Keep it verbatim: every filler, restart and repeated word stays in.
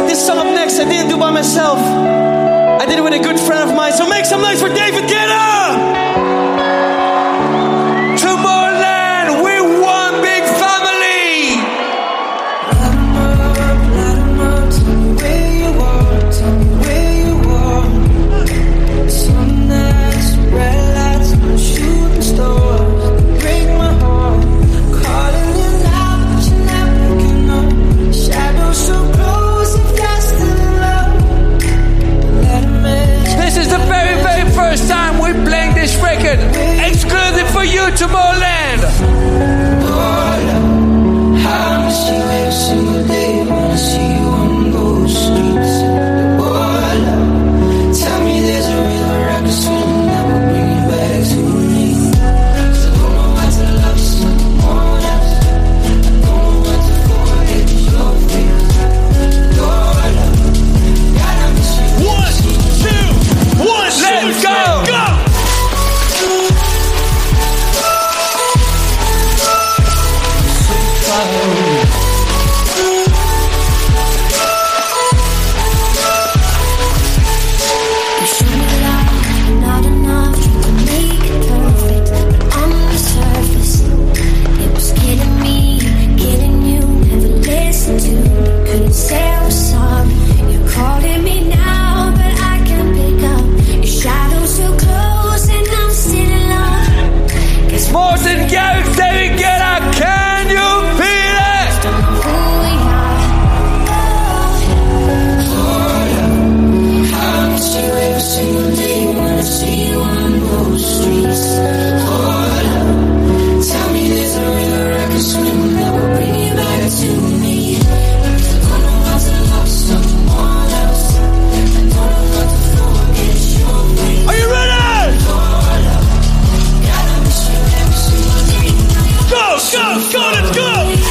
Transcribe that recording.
This song up next I didn't do by myself. I did it with a good friend of mine. So make some noise for David Guetta! Tomorrowland, we're one big family! Light 'em up, light 'em up, tell me where you are, tell me where you are. Some nights, red lights, and shooting stars, they break my heart. Calling you loud, but you're not picking up. Shadows so close, if you're still in love. Let 'em in. This is the very, very first time we're playing this record exclusive for you, Tomorrowland. How I miss you every single day when I see you on those streets. Oh, love, tell me there's a river I can swim that will bring you back to me. 'Cause I don't know how to love someone else. I don't know how to forget your face. Oh, love, God, I miss you. One, two, one, Let's two, go! go! You show me love, not enough, trying to make it perfect. But on the surface, it was getting me, getting you. Never listened to me, couldn't say I was sorry. You're calling me now, but I can't pick up. Your shadow's so close, and I'm still in love. Guess Martin Garrix, David Guetta, can you feel it? who we are. I miss you every single day when I see you on those streets. Oh, love, tell me there's a river I can swim that will bring you back to me. 'Cause I don't know how to love someone else. I don't know how to forget your face. Are you ready? Oh, love, God, I miss you every single day. Go, go, go, let's go!